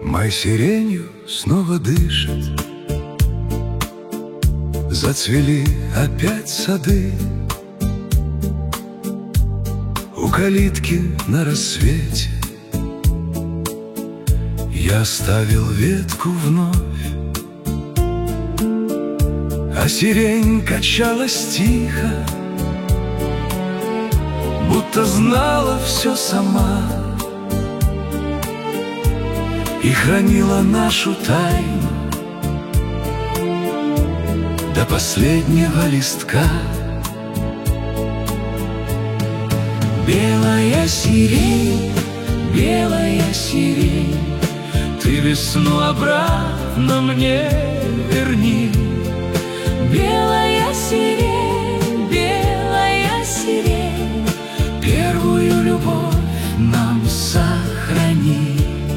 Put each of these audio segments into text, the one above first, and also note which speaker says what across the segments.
Speaker 1: Май сиренью снова дышит, зацвели опять сады. У калитки на рассвете я оставил ветку вновь, а сирень качалась тихо, будто знала все сама и хранила нашу тайну до последнего листка. Белая сирень, ты весну обратно мне верни.
Speaker 2: Белая сирень,
Speaker 1: первую любовь нам сохрани.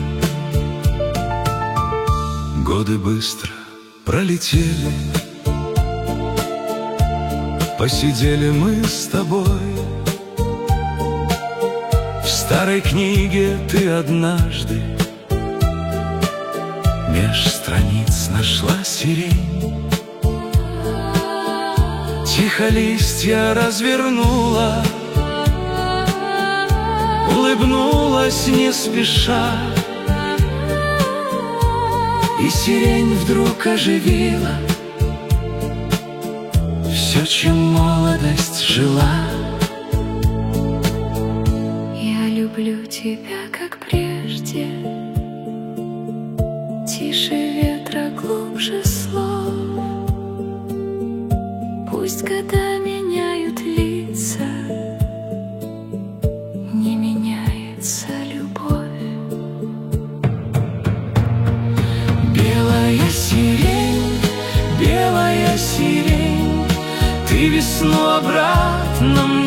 Speaker 1: Годы быстро пролетели, посидели мы с тобой. В старой книге ты однажды меж страниц нашла сирень. Тихо листья развернула, улыбнулась не спеша, и сирень вдруг оживила все, чем молодость жила.
Speaker 2: я люблю тебя, как прежде, тише ветра, глубже слов. Пусть года меняют лица, не меняется любовь.
Speaker 1: Белая сирень, ты весну обратно